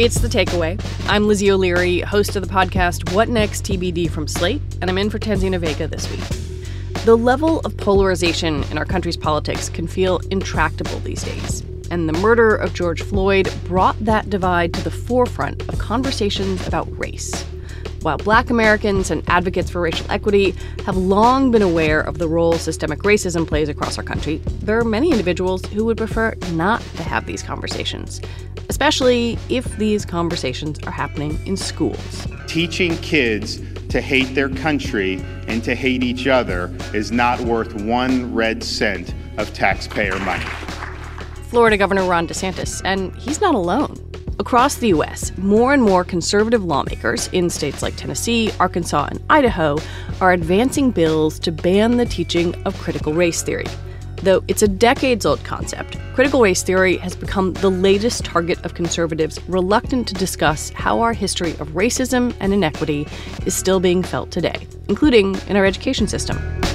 It's The Takeaway. I'm Lizzie O'Leary, host of the podcast What Next TBD from Slate, and I'm in for Tanzina Vega this week. The level of polarization in our country's politics can feel intractable these days, and the murder of George Floyd brought that divide to the forefront of conversations about race. While Black Americans and advocates for racial equity have long been aware of the role systemic racism plays across our country, there are many individuals who would prefer not to have these conversations, especially if these conversations are happening in schools. Teaching kids to hate their country and to hate each other is not worth 1 red cent of taxpayer money. Florida Governor Ron DeSantis, and he's not alone. Across the U.S., more and more conservative lawmakers in states like Tennessee, Arkansas, and Idaho are advancing bills to ban the teaching of critical race theory. Though it's a decades-old concept, critical race theory has become the latest target of conservatives reluctant to discuss how our history of racism and inequity is still being felt today, including in our education system.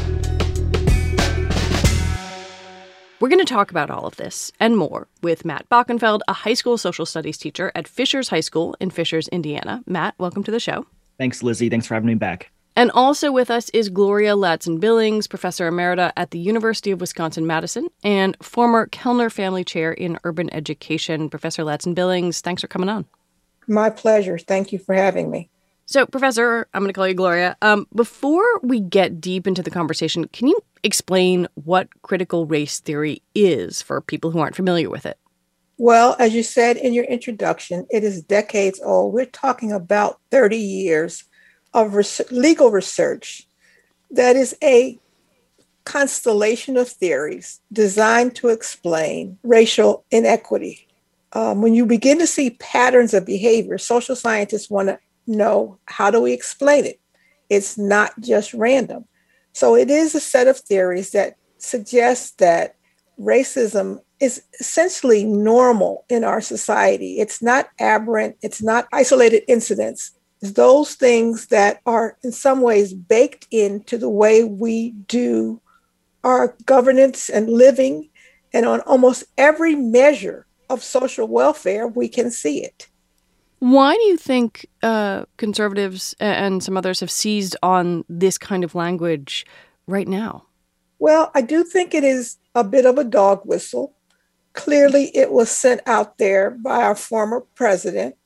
We're going to talk about all of this and more with Matt Bockenfeld, a high school social studies teacher at Fishers High School in Fishers, Indiana. Matt, welcome to the show. Thanks, Lizzie. Thanks for having me back. And also with us is Gloria Ladson-Billings, professor emerita at the University of Wisconsin-Madison and former Kellner Family Chair in Urban Education. Professor Ladson-Billings, thanks for coming on. My pleasure. Thank you for having me. So, Professor, I'm going to call you Gloria. Before we get deep into the conversation, can you explain what critical race theory is for people who aren't familiar with it? Well, as you said in your introduction, it is decades old. We're talking about 30 years of legal research that is a constellation of theories designed to explain racial inequity. When you begin to see patterns of behavior, social scientists want to know, how do we explain it? It's not just random. So it is a set of theories that suggests that racism is essentially normal in our society. It's not aberrant. It's not isolated incidents. It's those things that are in some ways baked into the way we do our governance and living. And on almost every measure of social welfare, we can see it. Why do you think conservatives and some others have seized on this kind of language right now? Well, I do think it is a bit of a dog whistle. Clearly, it was sent out there by our former president.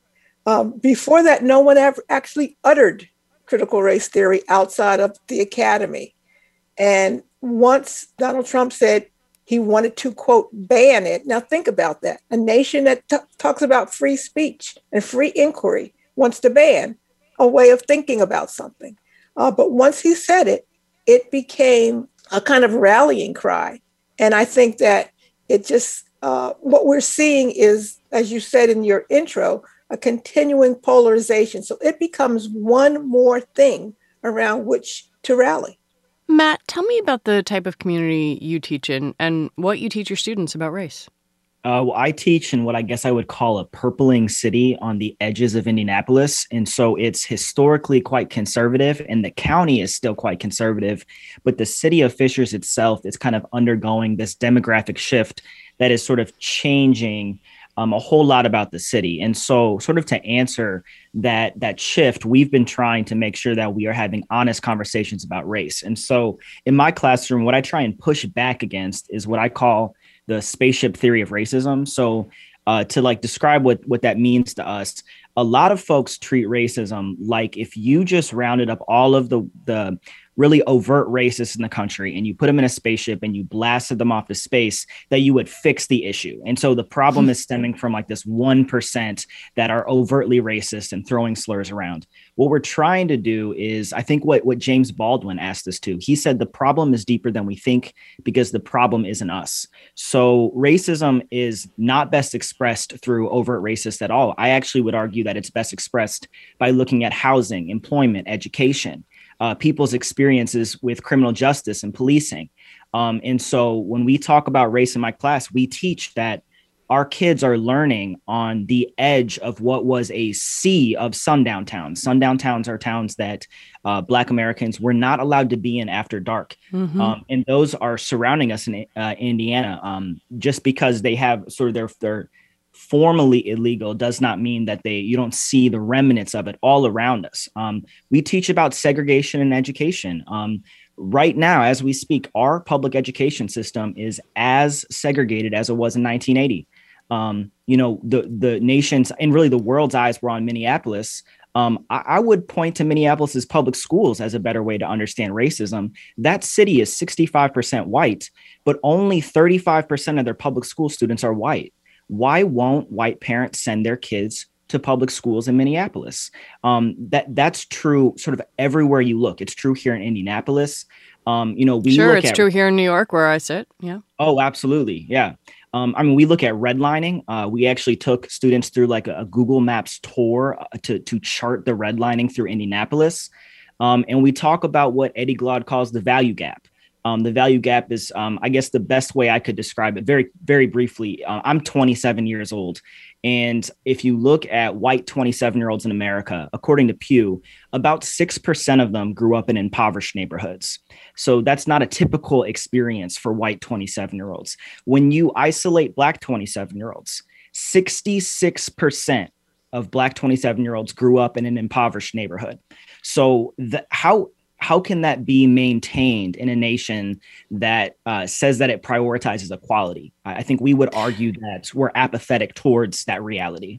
Before that, no one ever actually uttered critical race theory outside of the academy. And once Donald Trump said he wanted to, quote, ban it. Now think about that. A nation that talks about free speech and free inquiry wants to ban a way of thinking about something. But once he said it, it became a kind of rallying cry. And I think that it just, what we're seeing is, as you said in your intro, a continuing polarization. So it becomes one more thing around which to rally. Matt, tell me about the type of community you teach in and what you teach your students about race. Well, I teach in what I guess I would call a purpling city on the edges of Indianapolis. And so it's historically quite conservative and the county is still quite conservative. But the city of Fishers itself is kind of undergoing this demographic shift that is sort of changing a whole lot about the city. And so sort of to answer that shift, we've been trying to make sure that we are having honest conversations about race. And so in my classroom, what I try and push back against is what I call the spaceship theory of racism. So to like describe what that means to us, a lot of folks treat racism like if you just rounded up all of the really overt racists in the country and you put them in a spaceship and you blasted them off to space, that you would fix the issue. And so the problem is stemming from like this 1% that are overtly racist and throwing slurs around. What we're trying to do is, I think what James Baldwin asked us to, he said the problem is deeper than we think because the problem isn't us. So racism is not best expressed through overt racists at all. I actually would argue that it's best expressed by looking at housing, employment, education, people's experiences with criminal justice and policing. And so when we talk about race in my class, we teach that our kids are learning on the edge of what was a sea of sundown towns. Sundown towns are towns that Black Americans were not allowed to be in after dark. Mm-hmm. And those are surrounding us in Indiana just because they have sort of their formally illegal does not mean that you don't see the remnants of it all around us. We teach about segregation in education. Right now, as we speak, our public education system is as segregated as it was in 1980. The nation's and really the world's eyes were on Minneapolis. I would point to Minneapolis's public schools as a better way to understand racism. That city is 65% white, but only 35% of their public school students are white. Why won't white parents send their kids to public schools in Minneapolis? That's true sort of everywhere you look. It's true here in Indianapolis. It's true here in New York where I sit. Yeah. Oh, absolutely. Yeah. We look at redlining. We actually took students through like a Google Maps tour to chart the redlining through Indianapolis. And we talk about what Eddie Glaude calls the value gap. The value gap is, I guess, the best way I could describe it very, very briefly. I'm 27 years old. And if you look at white 27-year-olds in America, according to Pew, about 6% of them grew up in impoverished neighborhoods. So that's not a typical experience for white 27-year-olds. When you isolate Black 27-year-olds, 66% of Black 27-year-olds grew up in an impoverished neighborhood. So how can that be maintained in a nation that says that it prioritizes equality? I think we would argue that we're apathetic towards that reality.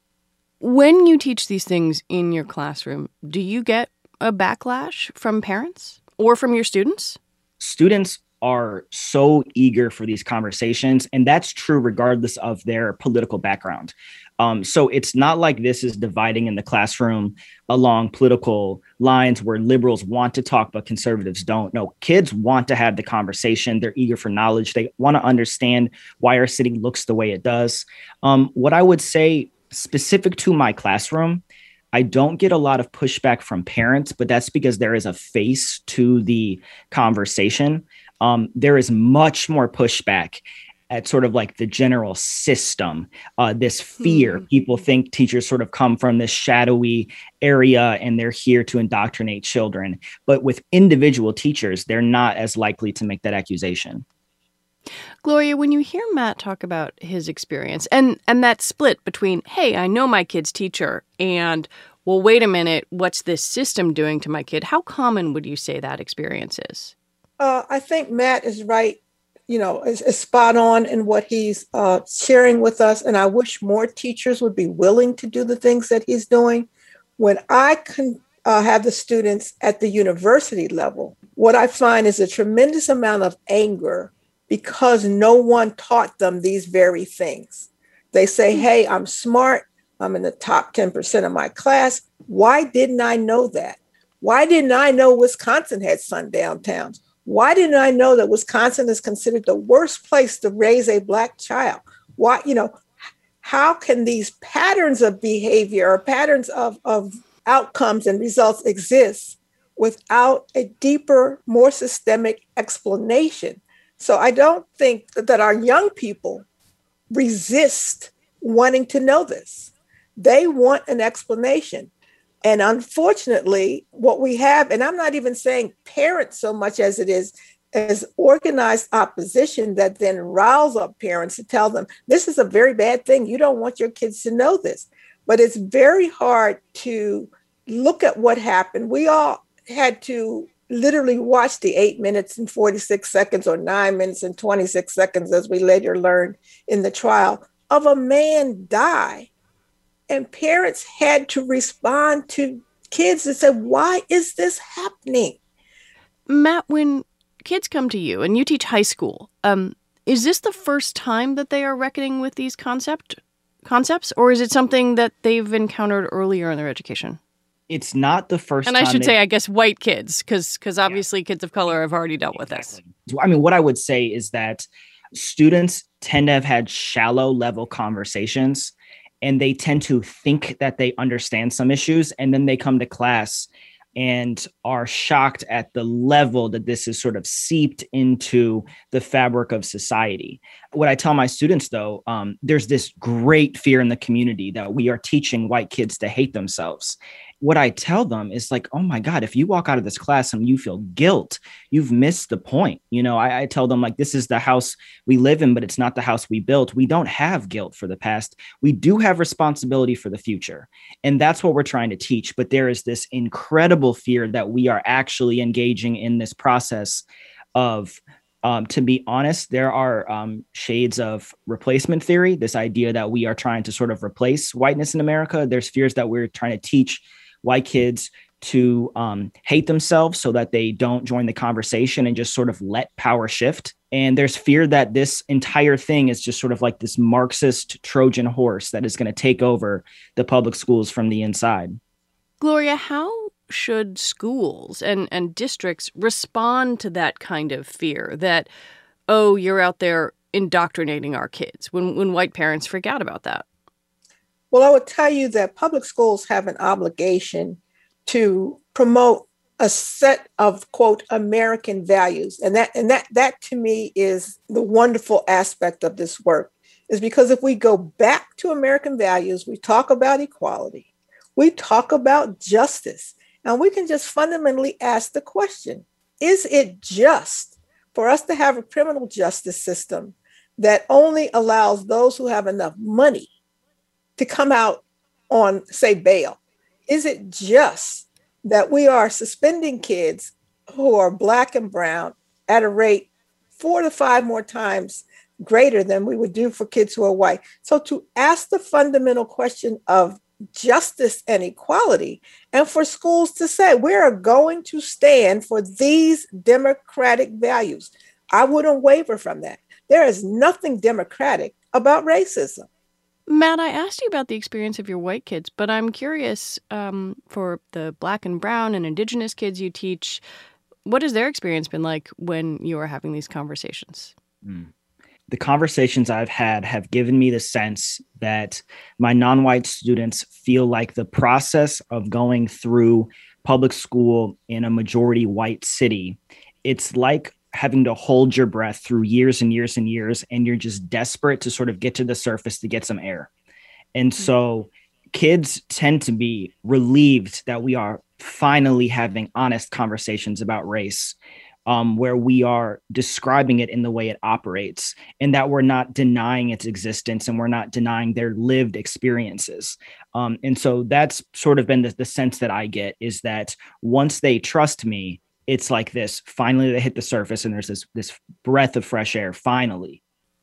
When you teach these things in your classroom, do you get a backlash from parents or from your students? Students are so eager for these conversations, and that's true regardless of their political background. So it's not like this is dividing in the classroom along political lines where liberals want to talk, but conservatives don't. No, kids want to have the conversation. They're eager for knowledge. They want to understand why our city looks the way it does. What I would say specific to my classroom, I don't get a lot of pushback from parents, but that's because there is a face to the conversation. There is much more pushback at sort of like the general system, this fear. People think teachers sort of come from this shadowy area and they're here to indoctrinate children. But with individual teachers, they're not as likely to make that accusation. Gloria, when you hear Matt talk about his experience and that split between, hey, I know my kid's teacher, and, well, wait a minute, what's this system doing to my kid? How common would you say that experience is? I think Matt is right. Is spot on in what he's sharing with us. And I wish more teachers would be willing to do the things that he's doing. When I can have the students at the university level, what I find is a tremendous amount of anger because no one taught them these very things. They say, hey, I'm smart. I'm in the top 10% of my class. Why didn't I know that? Why didn't I know Wisconsin had sundown towns? Why didn't I know that Wisconsin is considered the worst place to raise a Black child? Why, how can these patterns of behavior or patterns of outcomes and results exist without a deeper, more systemic explanation? So I don't think that our young people resist wanting to know this. They want an explanation. And unfortunately, what we have, and I'm not even saying parents so much as it is as organized opposition that then riles up parents to tell them, this is a very bad thing. You don't want your kids to know this. But it's very hard to look at what happened. We all had to literally watch the 8 minutes and 46 seconds or 9 minutes and 26 seconds, as we later learned in the trial, of a man die. And parents had to respond to kids and say, why is this happening? Matt, when kids come to you and you teach high school, is this the first time that they are reckoning with these concepts, or is it something that they've encountered earlier in their education? It's not the first time. And I should say, I guess, white kids, because obviously kids of color have already dealt with this. What I would say is that students tend to have had shallow level conversations, and they tend to think that they understand some issues, and then they come to class and are shocked at the level that this is sort of seeped into the fabric of society. What I tell my students, though, there's this great fear in the community that we are teaching white kids to hate themselves. what I tell them is like, oh my God, if you walk out of this class and you feel guilt, you've missed the point. I tell them like, this is the house we live in, but it's not the house we built. We don't have guilt for the past. We do have responsibility for the future. And that's what we're trying to teach. But there is this incredible fear that we are actually engaging in this process of, to be honest, there are shades of replacement theory, this idea that we are trying to sort of replace whiteness in America. There's fears that we're trying to teach white kids to hate themselves so that they don't join the conversation and just sort of let power shift. And there's fear that this entire thing is just sort of like this Marxist Trojan horse that is going to take over the public schools from the inside. Gloria, how should schools and districts respond to that kind of fear that, oh, you're out there indoctrinating our kids when white parents freak out about that? Well, I would tell you that public schools have an obligation to promote a set of, quote, American values. And that to me is the wonderful aspect of this work, is because if we go back to American values, we talk about equality, we talk about justice, and we can just fundamentally ask the question, is it just for us to have a criminal justice system that only allows those who have enough money to come out on, say, bail? Is it just that we are suspending kids who are Black and brown at a rate 4 to 5 more times greater than we would do for kids who are white? So to ask the fundamental question of justice and equality, and for schools to say, we are going to stand for these democratic values. I wouldn't waver from that. There is nothing democratic about racism. Matt, I asked you about the experience of your white kids, but I'm curious, for the Black and brown and Indigenous kids you teach, what has their experience been like when you are having these conversations? The conversations I've had have given me the sense that my non-white students feel like the process of going through public school in a majority white city, it's like having to hold your breath through years and years and years, and you're just desperate to sort of get to the surface to get some air. And so kids tend to be relieved that we are finally having honest conversations about race, where we are describing it in the way it operates, and that we're not denying its existence and we're not denying their lived experiences. And so that's sort of been the sense that I get, is that once they trust me, it's like this, finally they hit the surface and there's this breath of fresh air, finally.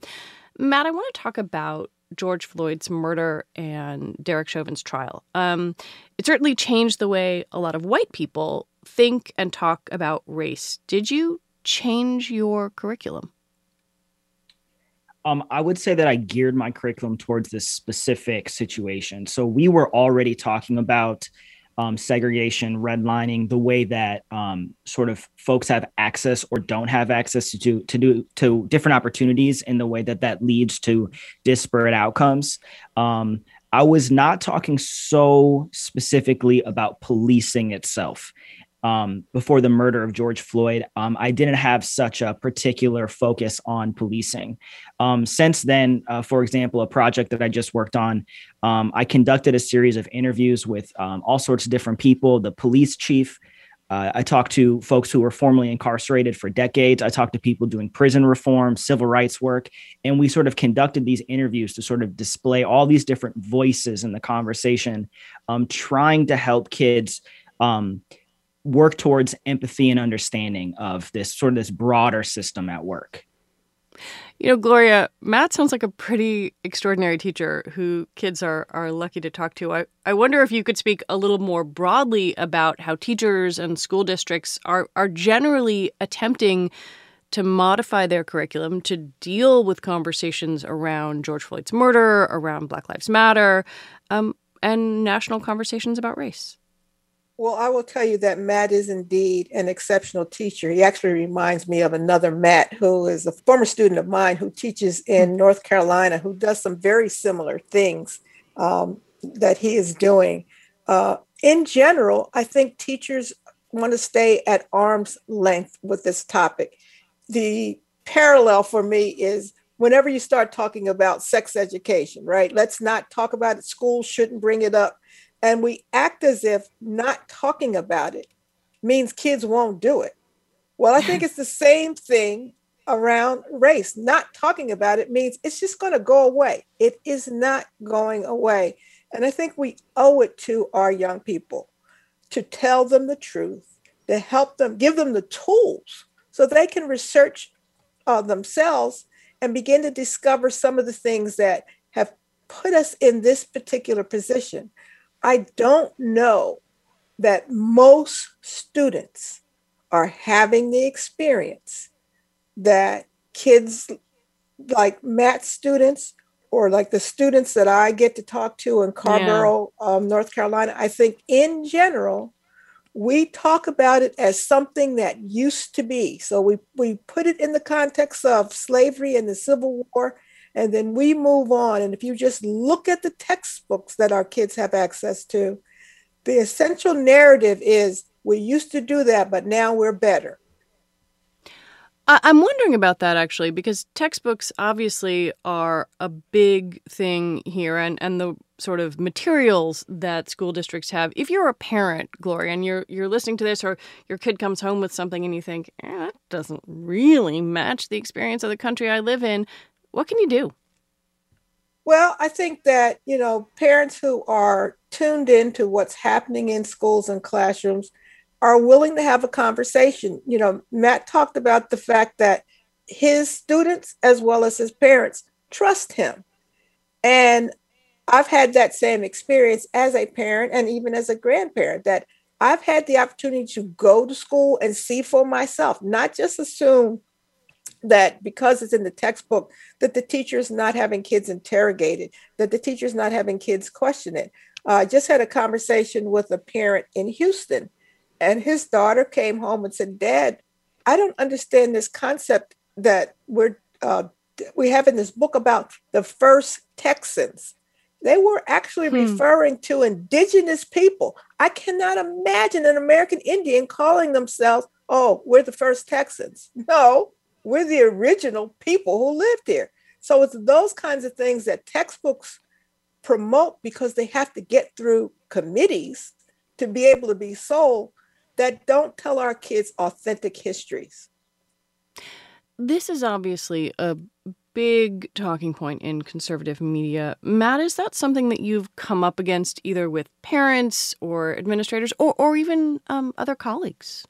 Matt, I want to talk about George Floyd's murder and Derek Chauvin's trial. It certainly changed the way a lot of white people think and talk about race. Did you change your curriculum? I would say that I geared my curriculum towards this specific situation. So we were already talking about segregation, redlining, the way that sort of folks have access or don't have access to different opportunities, in the way that leads to disparate outcomes. I was not talking so specifically about policing itself. Before the murder of George Floyd, I didn't have such a particular focus on policing. Since then, for example, a project that I just worked on, I conducted a series of interviews with all sorts of different people, the police chief. I talked to folks who were formerly incarcerated for decades. I talked to people doing prison reform, civil rights work, and we sort of conducted these interviews to sort of display all these different voices in the conversation, trying to help kids work towards empathy and understanding of this broader system at work. You know, Gloria, Matt sounds like a pretty extraordinary teacher who kids are lucky to talk to. I wonder if you could speak a little more broadly about how teachers and school districts are generally attempting to modify their curriculum to deal with conversations around George Floyd's murder, around Black Lives Matter, and national conversations about race. Well, I will tell you that Matt is indeed an exceptional teacher. He actually reminds me of another Matt, who is a former student of mine who teaches in North Carolina, who does some very similar things that he is doing. In general, I think teachers want to stay at arm's length with this topic. The parallel for me is whenever you start talking about sex education, right? Let's not talk about it. Schools shouldn't bring it up. and we act as if not talking about it means kids won't do it. Well, I think it's the same thing around race. Not talking about it means it's just going to go away. It is not going away. And I think we owe it to our young people to tell them the truth, to help them, give them the tools so they can research themselves and begin to discover some of the things that have put us in this particular position. I don't know that most students are having the experience that kids like Matt's students or like the students that I get to talk to in Carrboro, North Carolina. I think in general, we talk about it as something that used to be. So we put it in the context of slavery and the Civil War, and then we move on. And if you just look at the textbooks that our kids have access to, the essential narrative is we used to do that, but now we're better. I'm wondering about that, actually, because textbooks obviously are a big thing here, and the sort of materials that school districts have. If you're a parent, Gloria, and you're listening to this, or your kid comes home with something and you think, that doesn't really match the experience of the country I live in, what can you do? Well, I think that, parents who are tuned into what's happening in schools and classrooms are willing to have a conversation. Matt talked about the fact that his students, as well as his parents, trust him. And I've had that same experience as a parent and even as a grandparent, that I've had the opportunity to go to school and see for myself, not just assume that because it's in the textbook, that the teacher's not having kids interrogated, that the teacher's not having kids question it. I just had a conversation with a parent in Houston, and his daughter came home and said, Dad, I don't understand this concept that we have in this book about the first Texans. They were actually referring to indigenous people. I cannot imagine an American Indian calling themselves, we're the first Texans. No, we're the original people who lived here. So it's those kinds of things that textbooks promote because they have to get through committees to be able to be sold, that don't tell our kids authentic histories. This is obviously a big talking point in conservative media. Matt, is that something that you've come up against either with parents or administrators or even other colleagues?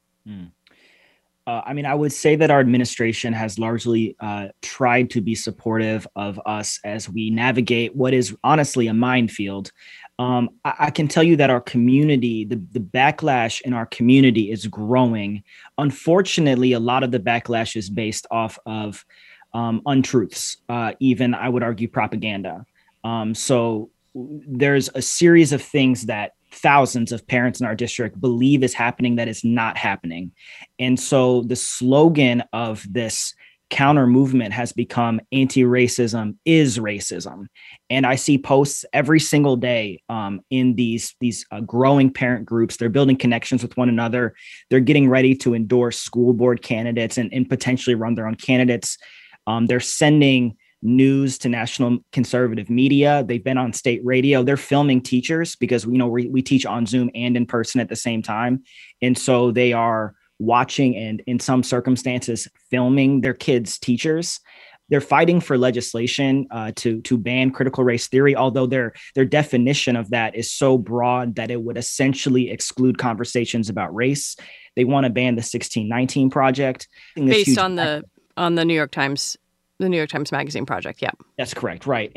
I would say that our administration has largely tried to be supportive of us as we navigate what is honestly a minefield. I can tell you that our community, the backlash in our community is growing. Unfortunately, a lot of the backlash is based off of untruths, even I would argue propaganda. So there's a series of things that thousands of parents in our district believe is happening that is not happening. And so the slogan of this counter movement has become anti-racism is racism. And I see posts every single day in these growing parent groups. They're building connections with one another. They're getting ready to endorse school board candidates and potentially run their own candidates. They're sending news to national conservative media. They've been on state radio. They're filming teachers because we teach on Zoom and in person at the same time. And so they are watching and in some circumstances filming their kids' teachers. They're fighting for legislation to ban critical race theory, although their definition of that is so broad that it would essentially exclude conversations about race. They want to ban the 1619 Project. Based on the New York Times, the New York Times Magazine project. Yeah, that's correct. Right.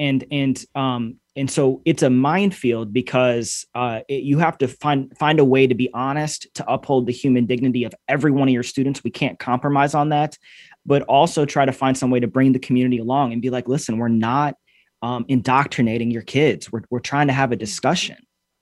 And so it's a minefield because you have to find a way to be honest, to uphold the human dignity of every one of your students. We can't compromise on that, but also try to find some way to bring the community along and be like, listen, we're not indoctrinating your kids. We're trying to have a discussion.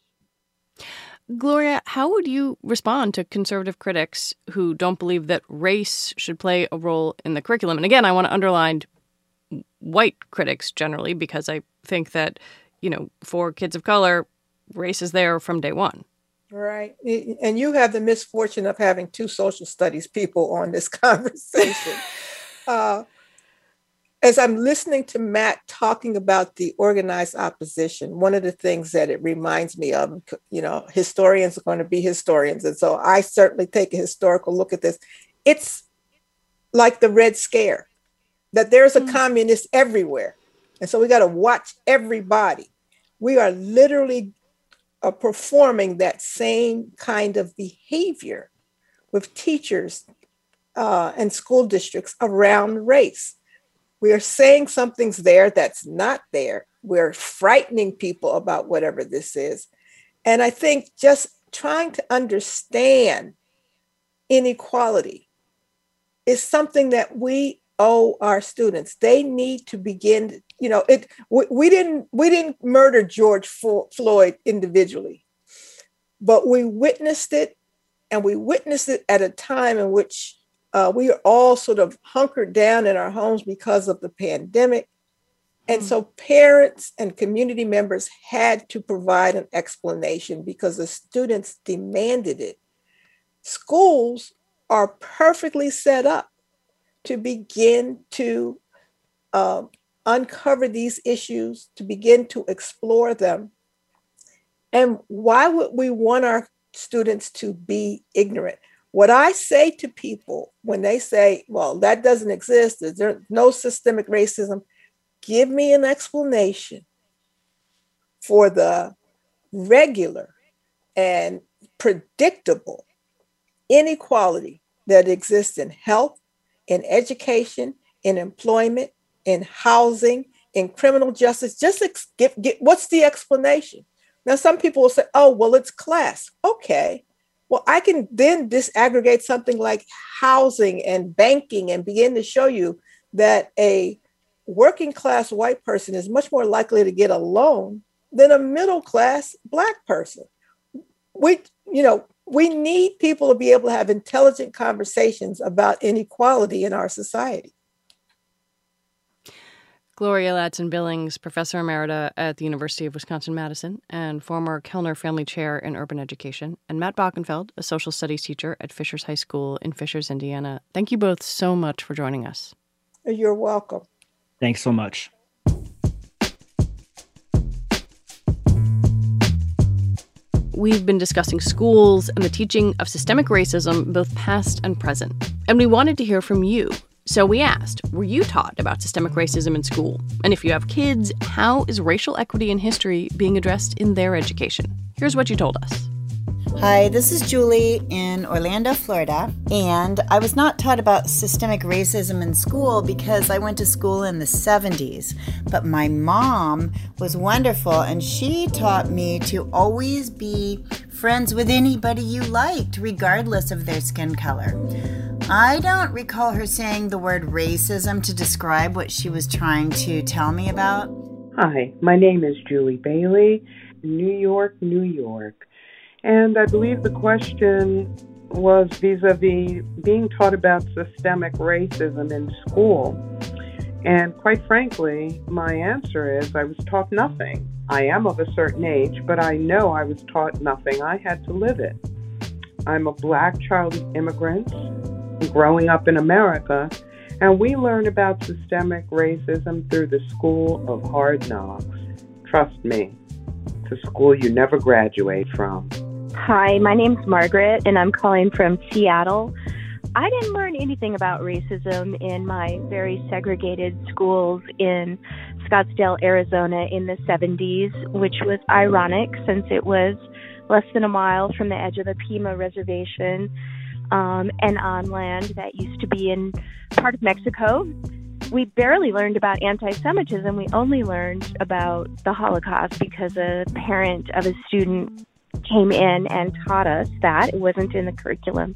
Gloria, how would you respond to conservative critics who don't believe that race should play a role in the curriculum? And again, I want to underline white critics generally, because I think that, for kids of color, race is there from day one. Right. And you have the misfortune of having two social studies people on this conversation. as I'm listening to Matt talking about the organized opposition, one of the things that it reminds me of, historians are going to be historians. And so I certainly take a historical look at this. It's like the Red Scare, that there's a communist everywhere. And so we got to watch everybody. We are literally performing that same kind of behavior with teachers and school districts around race. We are saying something's there that's not there. We're frightening people about whatever this is. And I think just trying to understand inequality is something that we owe our students. They need to begin, we didn't murder George Floyd individually, but we witnessed it, and we witnessed it at a time in which we are all sort of hunkered down in our homes because of the pandemic. And so parents and community members had to provide an explanation because the students demanded it. Schools are perfectly set up to begin to uncover these issues, to begin to explore them. And why would we want our students to be ignorant? What I say to people when they say, well, that doesn't exist, there's no systemic racism, give me an explanation for the regular and predictable inequality that exists in health, in education, in employment, in housing, in criminal justice. Just what's the explanation? Now, some people will say, oh, well, it's class. Okay. Well, I can then disaggregate something like housing and banking and begin to show you that a working class white person is much more likely to get a loan than a middle class Black person. We need people to be able to have intelligent conversations about inequality in our society. Gloria Ladson-Billings, Professor Emerita at the University of Wisconsin-Madison and former Kellner Family Chair in Urban Education, and Matt Bockenfeld, a social studies teacher at Fishers High School in Fishers, Indiana. Thank you both so much for joining us. You're welcome. Thanks so much. We've been discussing schools and the teaching of systemic racism, both past and present. And we wanted to hear from you. So we asked, were you taught about systemic racism in school? And if you have kids, how is racial equity in history being addressed in their education? Here's what you told us. Hi, this is Julie in Orlando, Florida, and I was not taught about systemic racism in school because I went to school in the 70s, but my mom was wonderful, and she taught me to always be friends with anybody you liked, regardless of their skin color. I don't recall her saying the word racism to describe what she was trying to tell me about. Hi, my name is Julie Bailey, New York, New York. And I believe the question was vis-a-vis being taught about systemic racism in school. And quite frankly, my answer is I was taught nothing. I am of a certain age, but I know I was taught nothing. I had to live it. I'm a Black child of immigrants growing up in America, and we learn about systemic racism through the school of hard knocks. Trust me, it's a school you never graduate from. Hi, my name's Margaret, and I'm calling from Seattle. I didn't learn anything about racism in my very segregated schools in Scottsdale, Arizona in the 70s, which was ironic since it was less than a mile from the edge of the Pima Reservation and on land that used to be in part of Mexico. We barely learned about anti-Semitism. We only learned about the Holocaust because a parent of a student came in and taught us that. It wasn't in the curriculum.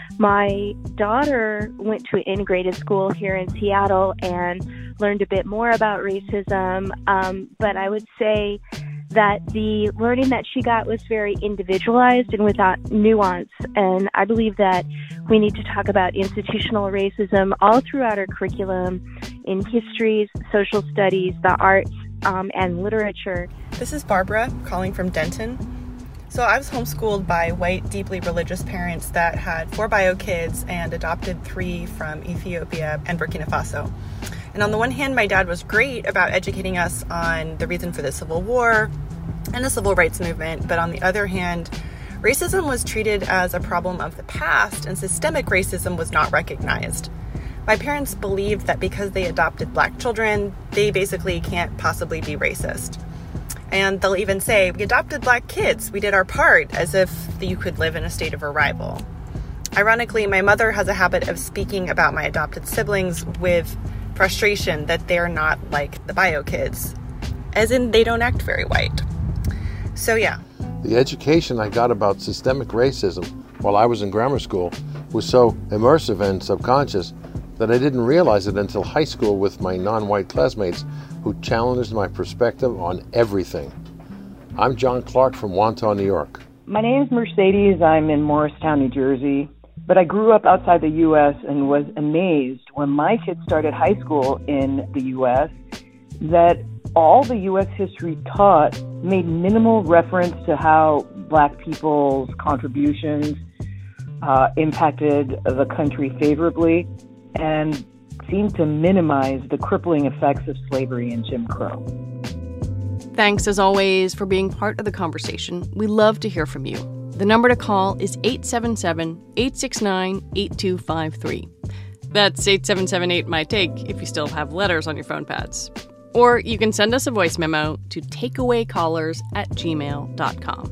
My daughter went to an integrated school here in Seattle and learned a bit more about racism, but I would say that the learning that she got was very individualized and without nuance. And I believe that we need to talk about institutional racism all throughout our curriculum in histories, social studies, the arts, and literature. This is Barbara calling from Denton. So I was homeschooled by white, deeply religious parents that had 4 bio kids and adopted 3 from Ethiopia and Burkina Faso. And on the one hand, my dad was great about educating us on the reason for the Civil War and the Civil Rights Movement. But on the other hand, racism was treated as a problem of the past, and systemic racism was not recognized. My parents believed that because they adopted Black children, they basically can't possibly be racist. And they'll even say, we adopted Black kids, we did our part, as if you could live in a state of arrival. Ironically, my mother has a habit of speaking about my adopted siblings with frustration that they're not like the bio kids, as in they don't act very white. So yeah. The education I got about systemic racism while I was in grammar school was so immersive and subconscious that I didn't realize it until high school with my non-white classmates who challenged my perspective on everything. I'm John Clark from Wantagh, New York. My name is Mercedes. I'm in Morristown, New Jersey. But I grew up outside the U.S. and was amazed when my kids started high school in the U.S. that all the U.S. history taught made minimal reference to how Black people's contributions impacted the country favorably and seemed to minimize the crippling effects of slavery and Jim Crow. Thanks, as always, for being part of the conversation. We love to hear from you. The number to call is 877-869-8253. That's 877-8-MY-TAKE if you still have letters on your phone pads. Or you can send us a voice memo to takeawaycallers@gmail.com.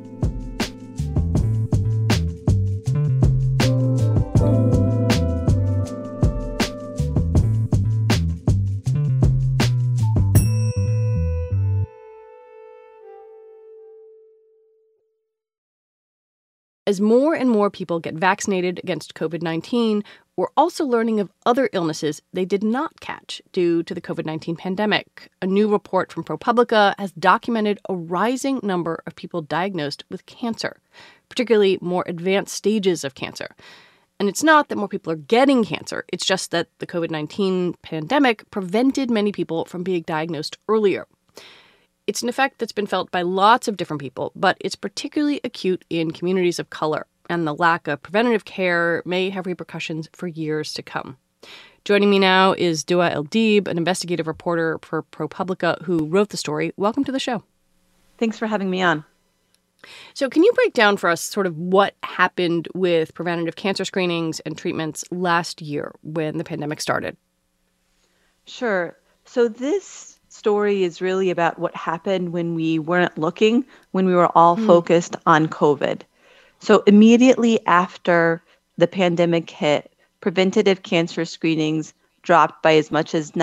As more and more people get vaccinated against COVID-19, we're also learning of other illnesses they did not catch due to the COVID-19 pandemic. A new report from ProPublica has documented a rising number of people diagnosed with cancer, particularly more advanced stages of cancer. And it's not that more people are getting cancer, it's just that the COVID-19 pandemic prevented many people from being diagnosed earlier. It's an effect that's been felt by lots of different people, but it's particularly acute in communities of color, and the lack of preventative care may have repercussions for years to come. Joining me now is Dua El-Deeb, an investigative reporter for ProPublica who wrote the story. Welcome to the show. Thanks for having me on. So can you break down for us sort of what happened with preventative cancer screenings and treatments last year when the pandemic started? Sure. So this story is really about what happened when we weren't looking, when we were all focused on COVID. So immediately after the pandemic hit, preventative cancer screenings dropped by as much as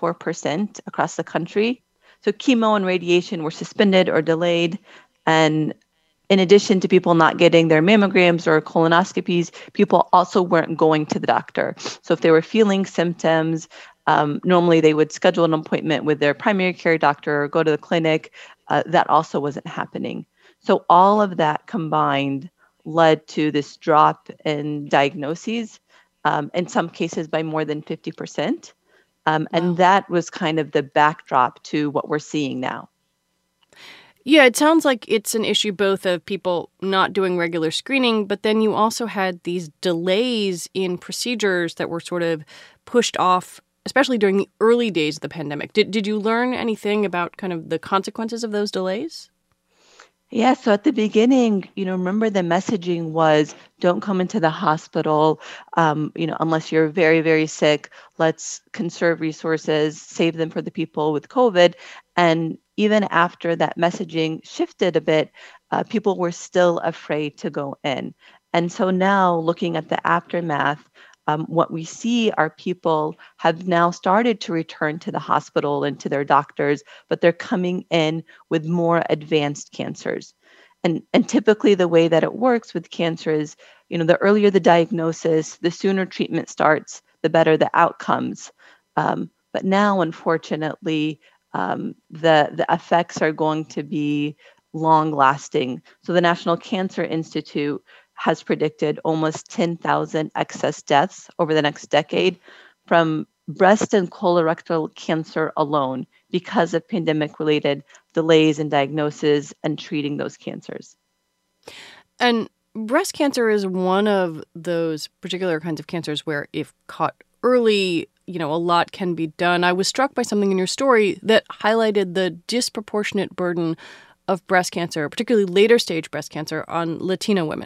94% across the country. So chemo and radiation were suspended or delayed. And in addition to people not getting their mammograms or colonoscopies, people also weren't going to the doctor. So if they were feeling symptoms, normally they would schedule an appointment with their primary care doctor or go to the clinic. That also wasn't happening. So all of that combined led to this drop in diagnoses, in some cases by more than 50%. And that was kind of the backdrop to what we're seeing now. Yeah, it sounds like it's an issue both of people not doing regular screening, but then you also had these delays in procedures that were sort of pushed off, especially during the early days of the pandemic. Did you learn anything about kind of the consequences of those delays? Yeah, so at the beginning, remember the messaging was don't come into the hospital, unless you're very, very sick. Let's conserve resources, save them for the people with COVID. And even after that messaging shifted a bit, people were still afraid to go in. And so now looking at the aftermath, what we see are people have now started to return to the hospital and to their doctors, but they're coming in with more advanced cancers. And typically the way that it works with cancer is, the earlier the diagnosis, the sooner treatment starts, the better the outcomes. But now, unfortunately, the effects are going to be long lasting. So the National Cancer Institute has predicted almost 10,000 excess deaths over the next decade from breast and colorectal cancer alone because of pandemic-related delays in diagnosis and treating those cancers. And breast cancer is one of those particular kinds of cancers where if caught early, a lot can be done. I was struck by something in your story that highlighted the disproportionate burden of breast cancer, particularly later stage breast cancer, on Latino women.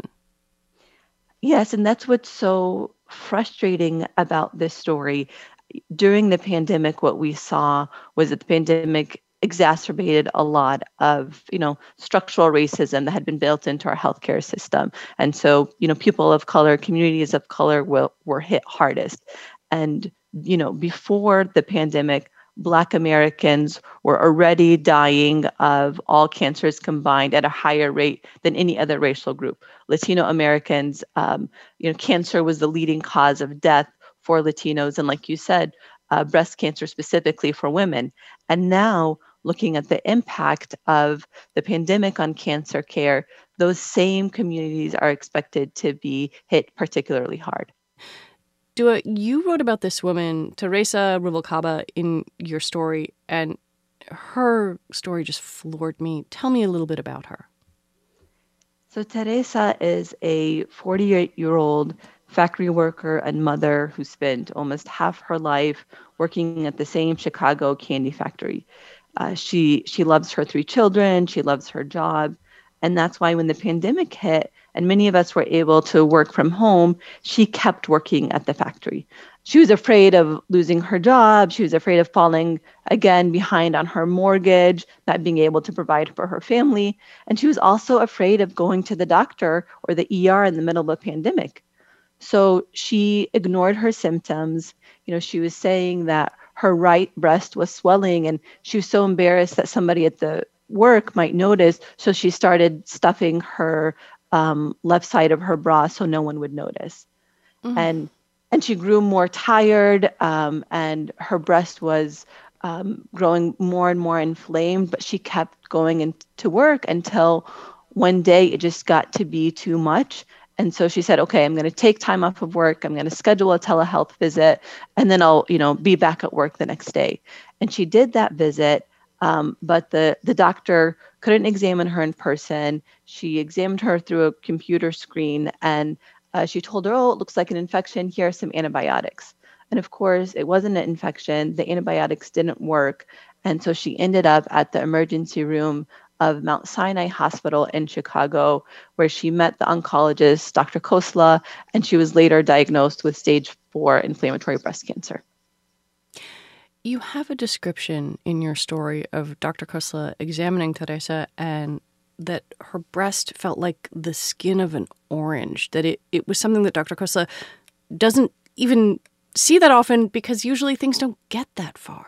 Yes, and that's what's so frustrating about this story. During the pandemic, what we saw was that the pandemic exacerbated a lot of, structural racism that had been built into our healthcare system. And so, people of color, communities of color were hit hardest. And, before the pandemic, Black Americans were already dying of all cancers combined at a higher rate than any other racial group. Latino Americans, cancer was the leading cause of death for Latinos. And like you said, breast cancer specifically for women. And now, looking at the impact of the pandemic on cancer care, those same communities are expected to be hit particularly hard. Dua, you wrote about this woman, Teresa Ruvalcaba, in your story, and her story just floored me. Tell me a little bit about her. So Teresa is a 48-year-old factory worker and mother who spent almost half her life working at the same Chicago candy factory. She loves her 3 children. She loves her job. And that's why when the pandemic hit and many of us were able to work from home, she kept working at the factory. She was afraid of losing her job. She was afraid of falling again behind on her mortgage, not being able to provide for her family. And she was also afraid of going to the doctor or the ER in the middle of a pandemic. So she ignored her symptoms. She was saying that her right breast was swelling, and she was so embarrassed that somebody at the work might notice. So she started stuffing her left side of her bra so no one would notice. Mm-hmm. And she grew more tired, and her breast was growing more and more inflamed, but she kept going into work until one day it just got to be too much. And so she said, okay, I'm going to take time off of work. I'm going to schedule a telehealth visit, and then I'll, be back at work the next day. And she did that visit, but the doctor couldn't examine her in person. She examined her through a computer screen, and she told her, oh, it looks like an infection. Here are some antibiotics. And of course, it wasn't an infection. The antibiotics didn't work. And so she ended up at the emergency room of Mount Sinai Hospital in Chicago, where she met the oncologist, Dr. Khosla, and she was later diagnosed with stage 4 inflammatory breast cancer. You have a description in your story of Dr. Khosla examining Teresa, and that her breast felt like the skin of an orange, that it was something that Dr. Khosla doesn't even see that often because usually things don't get that far.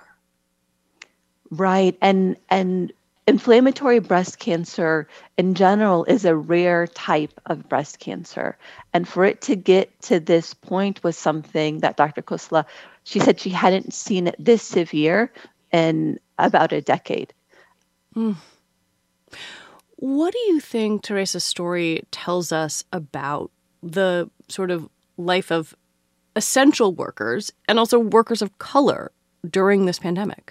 Right. And inflammatory breast cancer in general is a rare type of breast cancer. And for it to get to this point was something that Dr. Khosla, she said she hadn't seen it this severe in about a decade. Mm. What do you think Teresa's story tells us about the sort of life of essential workers and also workers of color during this pandemic?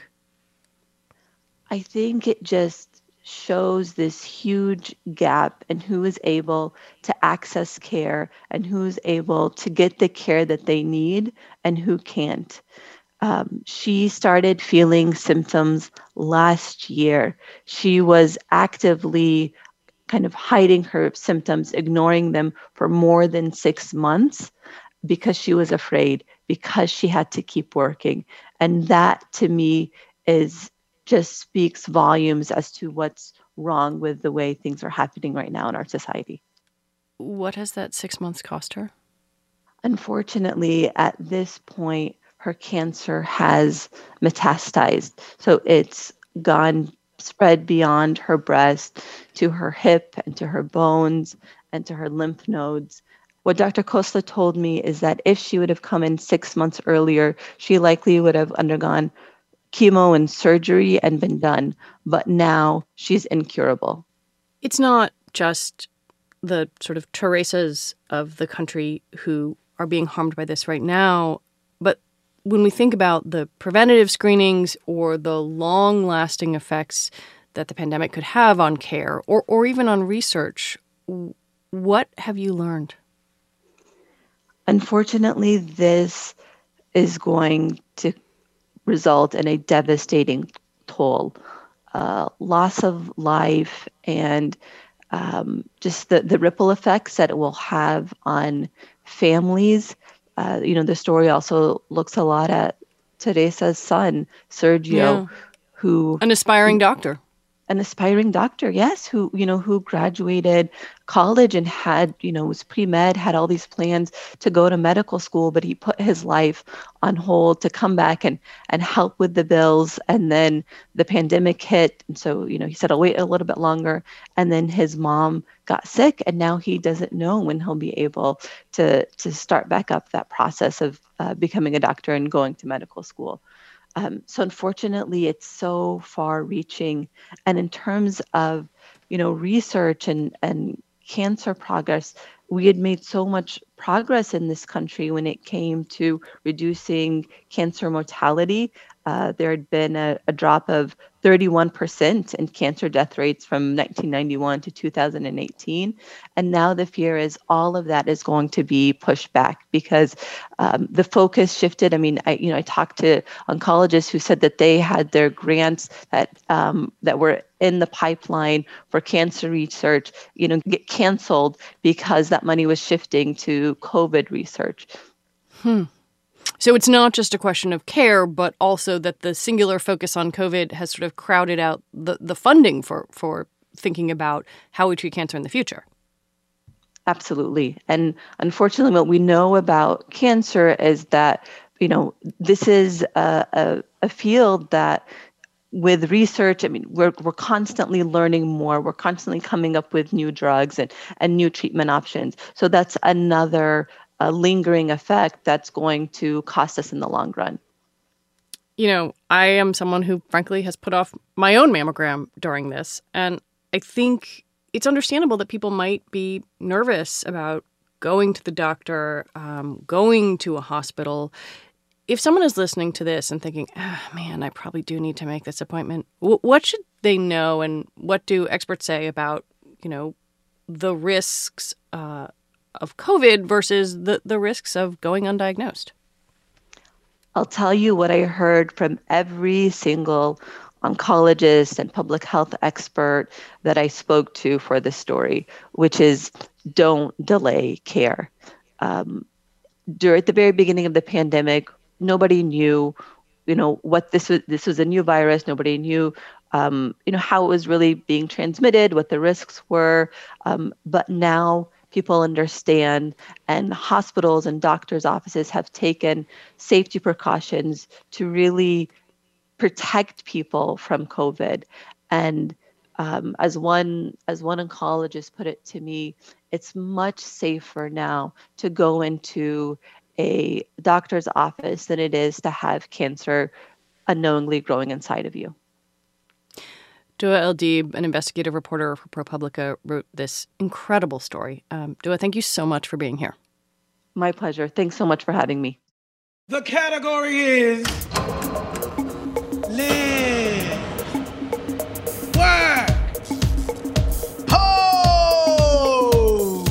I think it just shows this huge gap in who is able to access care and who is able to get the care that they need and who can't. She started feeling symptoms last year. She was actively kind of hiding her symptoms, ignoring them for more than 6 months because she was afraid, because she had to keep working. And that, to me, just speaks volumes as to what's wrong with the way things are happening right now in our society. What has that 6 months cost her? Unfortunately, at this point, her cancer has metastasized. So it's spread beyond her breast to her hip and to her bones and to her lymph nodes. What Dr. Khosla told me is that if she would have come in 6 months earlier, she likely would have undergone chemo and surgery and been done. But now she's incurable. It's not just the sort of Teresas of the country who are being harmed by this right now, but when we think about the preventative screenings or the long-lasting effects that the pandemic could have on care or even on research, what have you learned? Unfortunately, this is going to result in a devastating toll, loss of life, and just the ripple effects that it will have on families. The story also looks a lot at Teresa's son, Sergio, who an aspiring doctor. An aspiring doctor, yes, who graduated college and had, was pre-med, had all these plans to go to medical school, but he put his life on hold to come back and help with the bills. And then the pandemic hit. And so, he said, I'll wait a little bit longer. And then his mom got sick, and now he doesn't know when he'll be able to start back up that process of becoming a doctor and going to medical school. So unfortunately, it's so far-reaching. And in terms of, research and cancer progress, we had made so much progress in this country when it came to reducing cancer mortality. There had been a drop of 31% in cancer death rates from 1991 to 2018. And now the fear is all of that is going to be pushed back because the focus shifted. I mean, I talked to oncologists who said that they had their grants that were in the pipeline for cancer research, get canceled because that money was shifting to COVID research. So it's not just a question of care, but also that the singular focus on COVID has sort of crowded out the funding for thinking about how we treat cancer in the future. Absolutely. And unfortunately, what we know about cancer is that, this is a field that with research, we're constantly learning more. We're constantly coming up with new drugs and new treatment options. So that's another lingering effect that's going to cost us in the long run. I am someone who, frankly, has put off my own mammogram during this. And I think it's understandable that people might be nervous about going to the doctor, going to a hospital. If someone is listening to this and thinking, man, I probably do need to make this appointment, what should they know and what do experts say about, the risks of COVID versus the risks of going undiagnosed? I'll tell you what I heard from every single oncologist and public health expert that I spoke to for this story, which is don't delay care. During the very beginning of the pandemic, nobody knew, what this was. This was a new virus. Nobody knew, how it was really being transmitted, what the risks were. But now people understand, and hospitals and doctors' offices have taken safety precautions to really protect people from COVID. And as one oncologist put it to me, it's much safer now to go into a doctor's office than it is to have cancer unknowingly growing inside of you. Dua El-Deeb, an investigative reporter for ProPublica, wrote this incredible story. Dua, thank you so much for being here. My pleasure. Thanks so much for having me. The category is live, work, pose.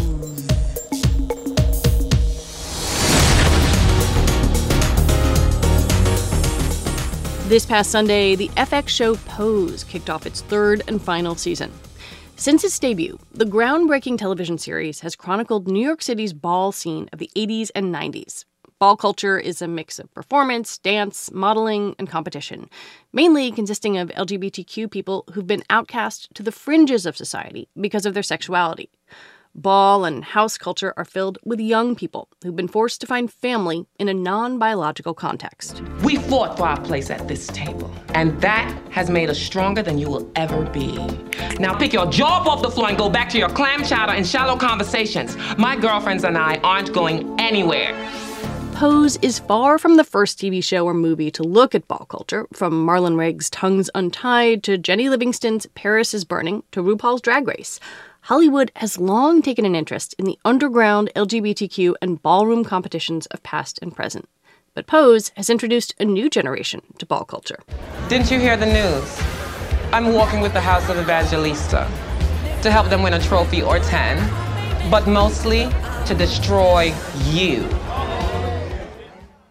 This past Sunday, the FX show Pose kicked off its third and final season. Since its debut, the groundbreaking television series has chronicled New York City's ball scene of the 80s and 90s. Ball culture is a mix of performance, dance, modeling, and competition, mainly consisting of LGBTQ people who've been outcast to the fringes of society because of their sexuality. Ball and house culture are filled with young people who've been forced to find family in a non-biological context. We fought for our place at this table, and that has made us stronger than you will ever be. Now pick your jaw up off the floor and go back to your clam chowder and shallow conversations. My girlfriends and I aren't going anywhere. Pose is far from the first TV show or movie to look at ball culture, from Marlon Riggs' Tongues Untied to Jenny Livingston's Paris is Burning to RuPaul's Drag Race. Hollywood has long taken an interest in the underground LGBTQ and ballroom competitions of past and present. But Pose has introduced a new generation to ball culture. Didn't you hear the news? I'm walking with the House of Evangelista to help them win a trophy or 10, but mostly to destroy you.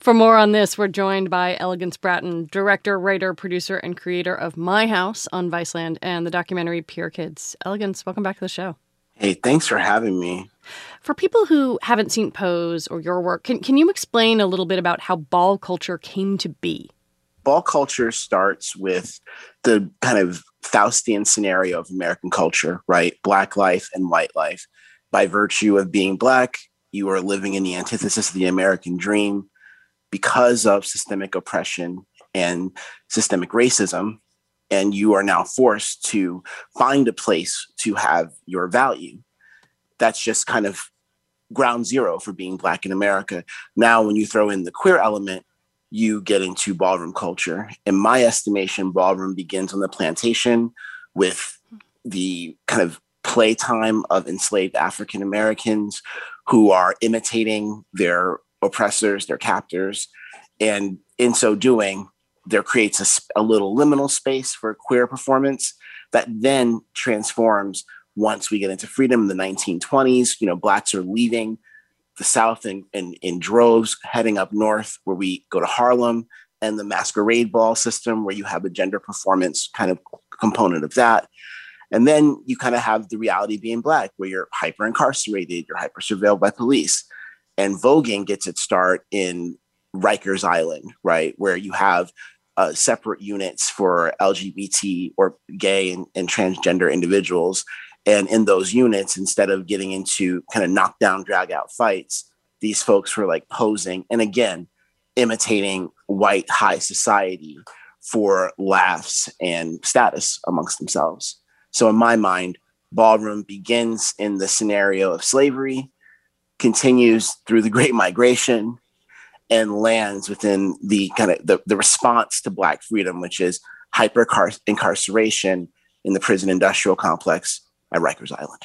For more on this, we're joined by Elegance Bratton, director, writer, producer, and creator of My House on Viceland and the documentary Pure Kids. Elegance, welcome back to the show. Hey, thanks for having me. For people who haven't seen Pose or your work, can you explain a little bit about how ball culture came to be? Ball culture starts with the kind of Faustian scenario of American culture, right? Black life and white life. By virtue of being Black, you are living in the antithesis of the American dream. Because of systemic oppression and systemic racism, and you are now forced to find a place to have your value. That's just kind of ground zero for being Black in America. Now, when you throw in the queer element, you get into ballroom culture. In my estimation, ballroom begins on the plantation with the kind of playtime of enslaved African Americans who are imitating their oppressors, their captors. And in so doing, there creates a little liminal space for queer performance that then transforms once we get into freedom in the 1920s. Blacks are leaving the South in droves, heading up north, where we go to Harlem, and the masquerade ball system, where you have a gender performance kind of component of that. And then you kind of have the reality being Black, where you're hyper incarcerated, you're hyper surveilled by police. And voguing gets its start in Rikers Island, right, where you have separate units for LGBT or gay and transgender individuals. And in those units, instead of getting into kind of knockdown, drag out fights, these folks were like posing and again, imitating white high society for laughs and status amongst themselves. So in my mind, ballroom begins in the scenario of slavery, continues through the Great Migration, and lands within the kind of the response to Black freedom, which is hyper incarceration in the prison industrial complex at Rikers Island.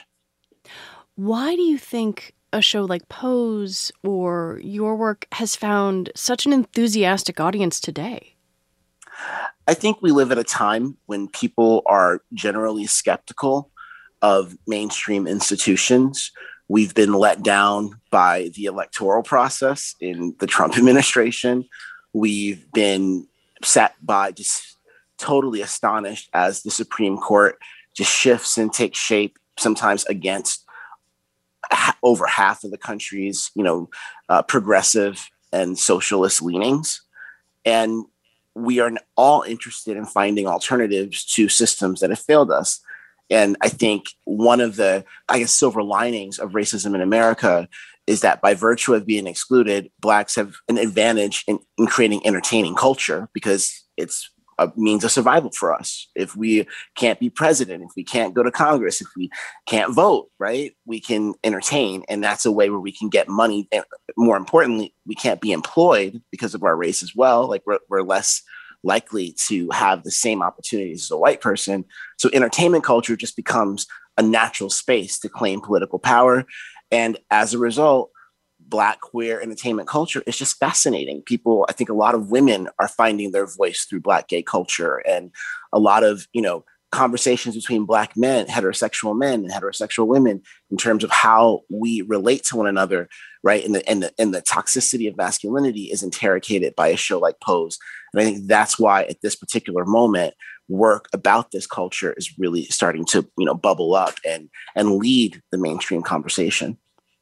Why do you think a show like Pose or your work has found such an enthusiastic audience today? I think we live at a time when people are generally skeptical of mainstream institutions. We've been let down by the electoral process in the Trump administration. We've been sat by just totally astonished as the Supreme Court just shifts and takes shape, sometimes against over half of the country's, progressive and socialist leanings. And we are all interested in finding alternatives to systems that have failed us. And I think one of the, silver linings of racism in America is that by virtue of being excluded, Blacks have an advantage in creating entertaining culture because it's a means of survival for us. If we can't be president, if we can't go to Congress, if we can't vote, right, we can entertain. And that's a way where we can get money. And more importantly, we can't be employed because of our race as well. Like we're less likely to have the same opportunities as a white person. So entertainment culture just becomes a natural space to claim political power. And as a result, Black queer entertainment culture is just fascinating. People, I think a lot of women are finding their voice through Black gay culture, and a lot of, conversations between Black men, heterosexual men and heterosexual women in terms of how we relate to one another, right? And the toxicity of masculinity is interrogated by a show like Pose. And I think that's why at this particular moment, work about this culture is really starting to, bubble up and lead the mainstream conversation.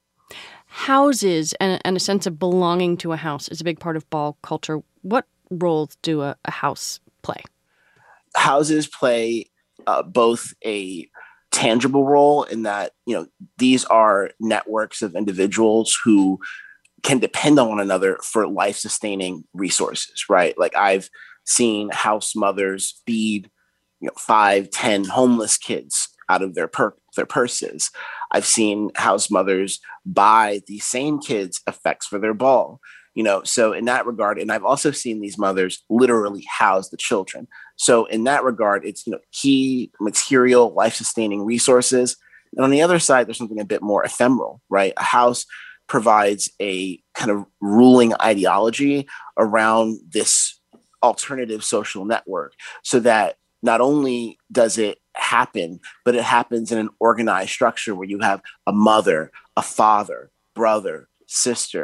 Houses and a sense of belonging to a house is a big part of ball culture. What roles do a house play? Houses play both a tangible role in that, these are networks of individuals who can depend on one another for life-sustaining resources, right? Like I've seen house mothers feed, 5, 10 homeless kids out of their purses. I've seen house mothers buy the same kids effects for their ball. So in that regard, and I've also seen these mothers literally house the children. So in that regard, it's, key material, life-sustaining resources. And on the other side, there's something a bit more ephemeral, right? A house provides a kind of ruling ideology around this alternative social network so that not only does it happen, but it happens in an organized structure where you have a mother, a father, brother, sister,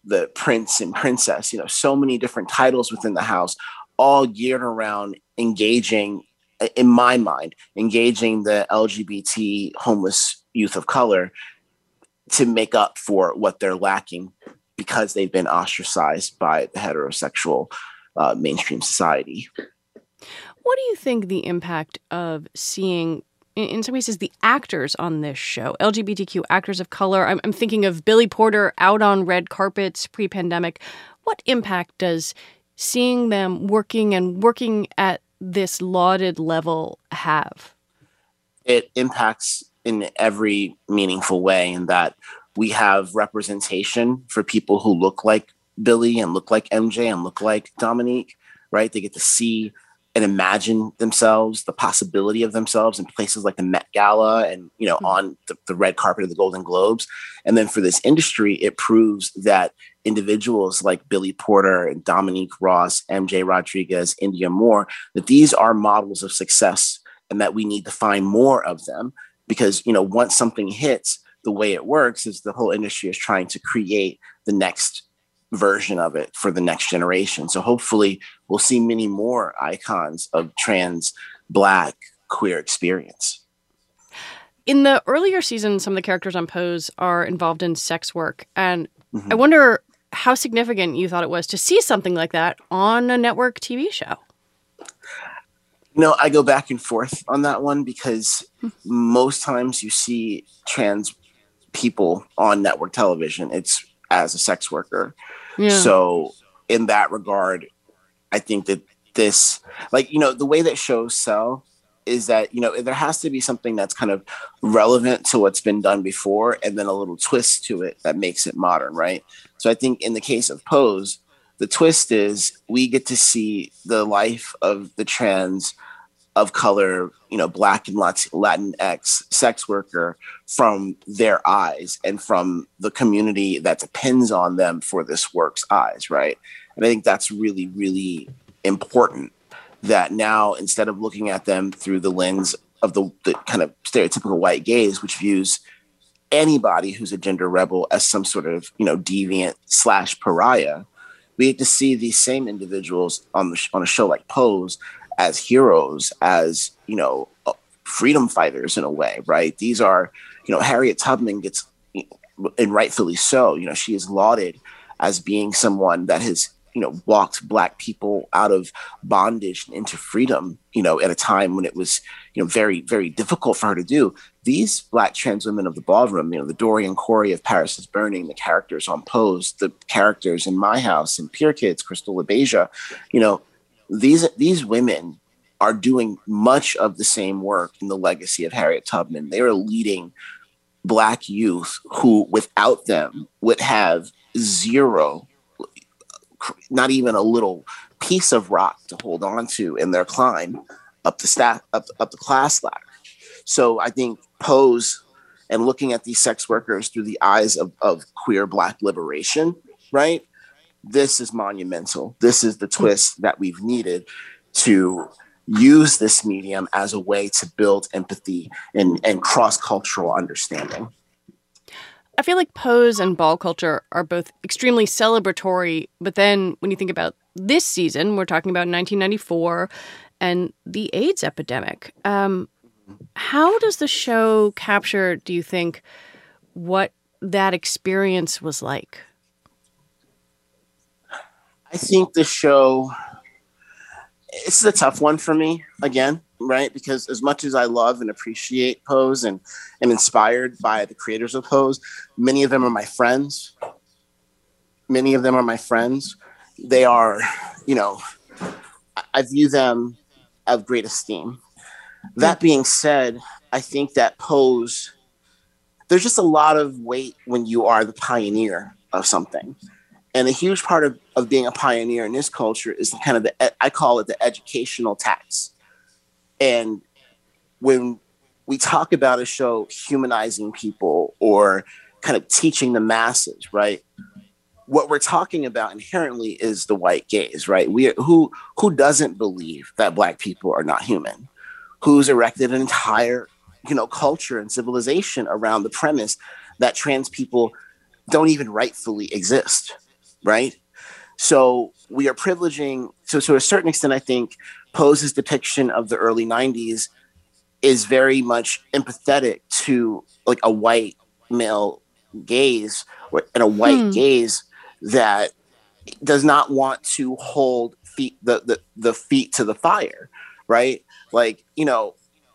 the prince and princess, so many different titles within the house, all geared around engaging, in my mind, engaging the LGBT homeless youth of color to make up for what they're lacking because they've been ostracized by the heterosexual mainstream society. What do you think the impact of seeing, in some cases, the actors on this show, LGBTQ actors of color? I'm thinking of Billy Porter out on red carpets pre-pandemic. What impact does seeing them working at this lauded level have? It impacts in every meaningful way, in that we have representation for people who look like Billy and look like MJ and look like Dominique, right? They get to see and imagine themselves, the possibility of themselves in places like the Met Gala and, on the red carpet of the Golden Globes. And then for this industry, it proves that individuals like Billy Porter and Dominique Ross, MJ Rodriguez, India Moore, that these are models of success and that we need to find more of them. Because, once something hits, the way it works is the whole industry is trying to create the next version of it for the next generation. So hopefully we'll see many more icons of trans, Black, queer experience. In the earlier season, some of the characters on Pose are involved in sex work. And I wonder how significant you thought it was to see something like that on a network TV show. I go back and forth on that one, because most times you see trans people on network television, it's as a sex worker. Yeah. So in that regard, I think that this, the way that shows sell is that, there has to be something that's kind of relevant to what's been done before and then a little twist to it that makes it modern, right? So I think in the case of Pose, the twist is we get to see the life of the trans of color, Black and Latinx sex worker from their eyes and from the community that depends on them for this work's eyes, right? And I think that's really, really important, that now instead of looking at them through the lens of the kind of stereotypical white gaze, which views anybody who's a gender rebel as some sort of, deviant / pariah, we get to see these same individuals on a show like Pose as heroes, as, freedom fighters in a way, right? These are, Harriet Tubman gets, and rightfully so, she is lauded as being someone that has, walked Black people out of bondage and into freedom, at a time when it was, very, very difficult for her to do. These Black trans women of the ballroom, the Dorian Corey of Paris is Burning, the characters on Pose, the characters in My House and Peer Kids, Crystal LaBeija, these women are doing much of the same work in the legacy of Harriet Tubman. They are leading Black youth who, without them, would have zero, not even a little piece of rock to hold on to in their climb up the class ladder. So I think Pose and looking at these sex workers through the eyes of queer Black liberation, right? This is monumental. This is the twist that we've needed to use this medium as a way to build empathy and cross-cultural understanding. I feel like Pose and ball culture are both extremely celebratory, but then when you think about this season, we're talking about 1994 and the AIDS epidemic. How does the show capture, do you think, what that experience was like? I think the show, this is a tough one for me, again, right? Because as much as I love and appreciate Pose and am inspired by the creators of Pose, many of them are my friends. They are, I view them of great esteem. That being said, I think that Pose, there's just a lot of weight when you are the pioneer of something. And a huge part of being a pioneer in this culture is kind of I call it the educational tax. And when we talk about a show humanizing people or kind of teaching the masses, right? What we're talking about inherently is the white gaze, right? Who doesn't believe that Black people are not human? Who's erected an entire, culture and civilization around the premise that trans people don't even rightfully exist. right? So we are privileging. So to a certain extent, I think Poe's depiction of the early 90s is very much empathetic to like a white male gaze and a white gaze that does not want to hold the feet to the fire, right? Like, you know,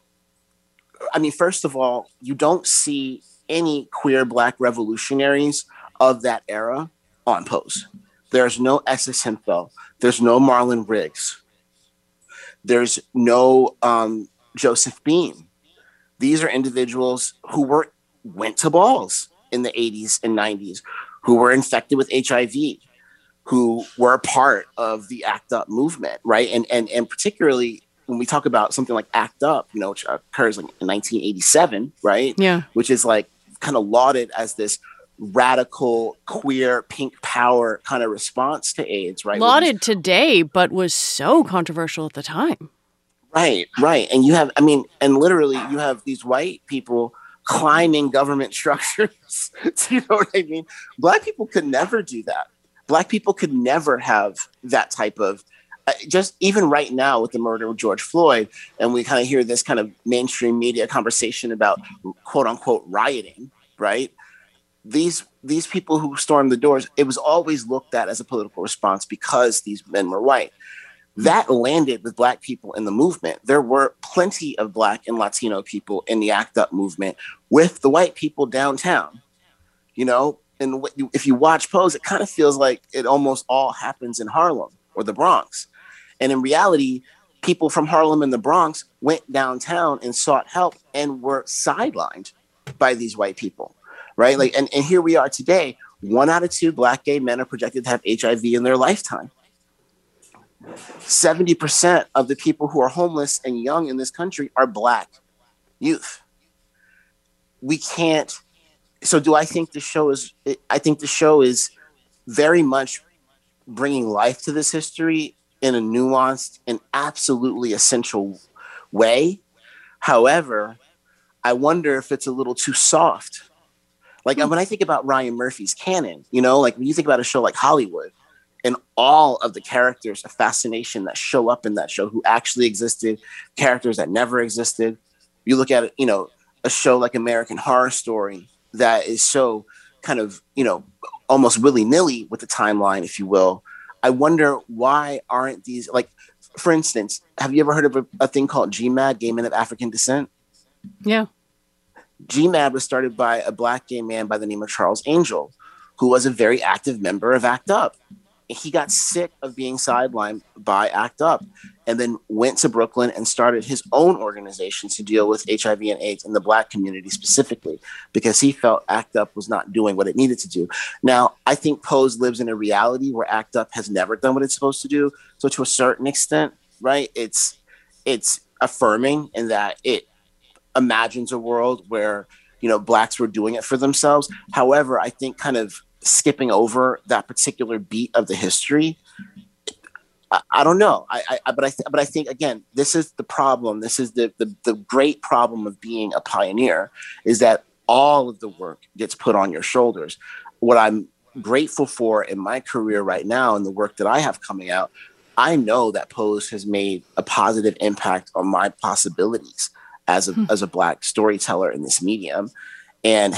I mean, first of all, you don't see any queer Black revolutionaries of that era on Pose. There's no Essex Hemphill. There's no Marlon Riggs. There's no Joseph Beam. These are individuals who went to balls in the 80s and 90s, who were infected with HIV, who were a part of the ACT UP movement, right? And particularly when we talk about something like ACT UP, you know, which occurs like in 1987, right? Yeah. Which is like kind of lauded as this radical, queer, pink power kind of response to AIDS, right? Lauded today, but was so controversial at the time. Right. And you have, I mean, and literally you have these white people climbing government structures. You know what I mean? Black people could never do that. Black people could never have that type of, just even right now with the murder of George Floyd, and we kind of hear this kind of mainstream media conversation about quote unquote rioting, right? These people who stormed the doors, it was always looked at as a political response because these men were white. That landed with Black people in the movement. There were plenty of Black and Latino people in the ACT UP movement with the white people downtown, you know? And if you watch Pose, it kind of feels like it almost all happens in Harlem or the Bronx. And in reality, people from Harlem and the Bronx went downtown and sought help and were sidelined by these white people, right? Like, and here we are today. 1 out of 2 Black gay men are projected to have HIV in their lifetime. 70% of the people who are homeless and young in this country are Black youth. We can't. So do I think the show is, I think the show is very much bringing life to this history in a nuanced and absolutely essential way. However, I wonder if it's a little too soft. Like when I think about Ryan Murphy's canon, you know, like when you think about a show like Hollywood and all of the characters of fascination that show up in that show who actually existed, characters that never existed. You look at it, you know, a show like American Horror Story that is so kind of, you know, almost willy-nilly with the timeline, if you will. I wonder why aren't these, like, for instance, have you ever heard of a thing called GMAD, Gay Men of African Descent? Yeah. GMAD was started by a Black gay man by the name of Charles Angel, who was a very active member of ACT UP. He got sick of being sidelined by ACT UP and then went to Brooklyn and started his own organization to deal with HIV and AIDS in the Black community specifically, because he felt ACT UP was not doing what it needed to do. Now, I think Pose lives in a reality where ACT UP has never done what it's supposed to do. So to a certain extent, right, it's affirming in that it imagines a world where, you know, Blacks were doing it for themselves. However, I think kind of skipping over that particular beat of the history, I don't know. But I think again, this is the problem. This is the great problem of being a pioneer, is that all of the work gets put on your shoulders. What I'm grateful for in my career right now and the work that I have coming out, I know that Pose has made a positive impact on my possibilities as a Black storyteller in this medium. And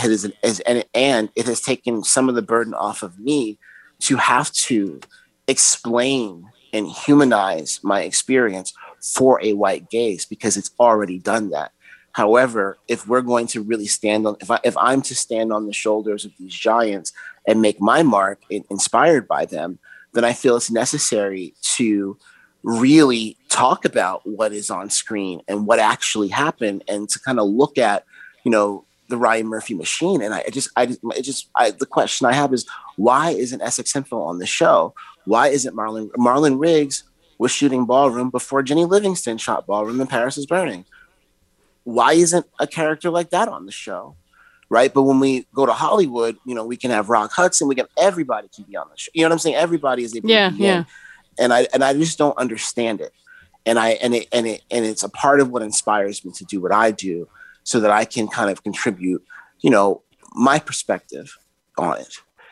it has taken some of the burden off of me to have to explain and humanize my experience for a white gaze, because it's already done that. However, if we're going to really if I'm to stand on the shoulders of these giants and make my mark inspired by them, then I feel it's necessary to really talk about what is on screen and what actually happened, and to kind of look at, you know, the Ryan Murphy machine. And the question I have is, why isn't Essex Hemphill on the show? Why isn't Marlon Riggs was shooting Ballroom before Jenny Livingston shot Ballroom and Paris is Burning? Why isn't a character like that on the show? Right. But when we go to Hollywood, you know, we can have Rock Hudson, everybody can be on the show. You know what I'm saying? Everybody is able to be in. And I just don't understand it. And it's a part of what inspires me to do what I do, so that I can kind of contribute, you know, my perspective on it.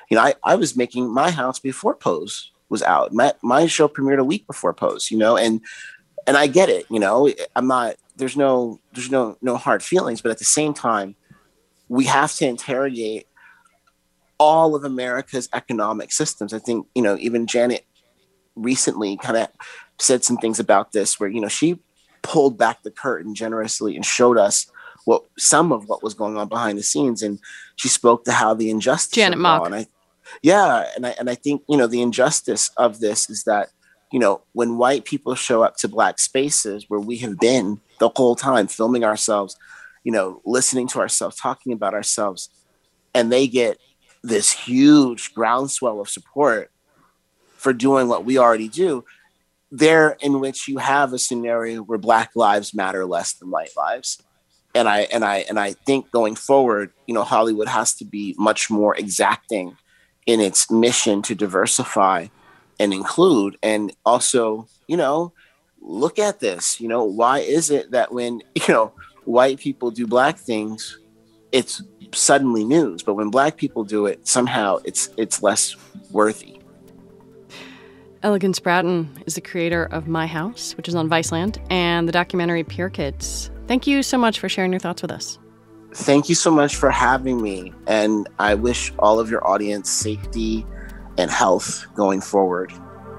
You know, I was making My House before Pose was out. My show premiered a week before Pose, you know, and I get it, you know, there's no hard feelings, but at the same time, we have to interrogate all of America's economic systems. I think, you know, even Janet recently kind of said some things about this where, you know, she pulled back the curtain generously and showed us some of what was going on behind the scenes. And she spoke to how the injustice. Janet Mock. And I think, you know, the injustice of this is that, you know, when white people show up to Black spaces where we have been the whole time filming ourselves, you know, listening to ourselves, talking about ourselves, and they get this huge groundswell of support for doing what we already do, there in which you have a scenario where Black lives matter less than white lives. And I think going forward, you know, Hollywood has to be much more exacting in its mission to diversify and include. And also, you know, look at this, you know, why is it that when, you know, white people do Black things, it's suddenly news, but when Black people do it, somehow it's less worthy. Elegance Bratton is the creator of My House, which is on Viceland, and the documentary Pure Kids. Thank you so much for sharing your thoughts with us. Thank you so much for having me. And I wish all of your audience safety and health going forward.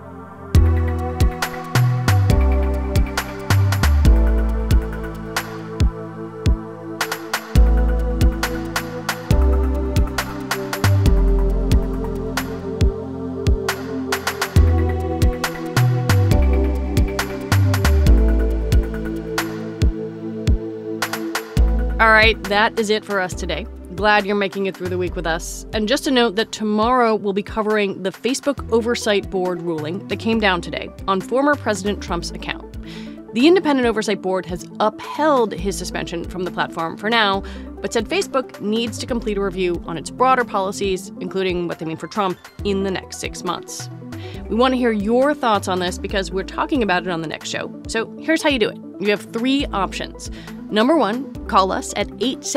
All right, that is it for us today. Glad you're making it through the week with us. And just a note that tomorrow we'll be covering the Facebook Oversight Board ruling that came down today on former President Trump's account. The Independent Oversight Board has upheld his suspension from the platform for now, but said Facebook needs to complete a review on its broader policies, including what they mean for Trump, in the next 6 months. We want to hear your thoughts on this because we're talking about it on the next show. So here's how you do it. You have 3 options. Number 1, call us at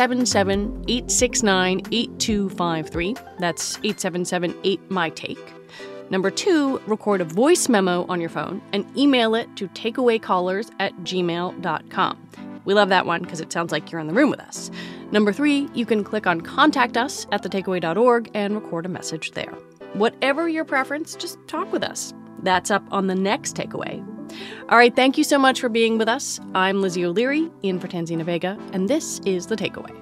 877-869-8253. That's 877-8-MY-TAKE. Number 2, record a voice memo on your phone and email it to takeawaycallers@gmail.com. We love that one because it sounds like you're in the room with us. Number 3, you can click on Contact Us at thetakeaway.org and record a message there. Whatever your preference, just talk with us. That's up on the next Takeaway. All right, thank you so much for being with us. I'm Lizzie O'Leary, in for Tanzina Vega, and this is The Takeaway.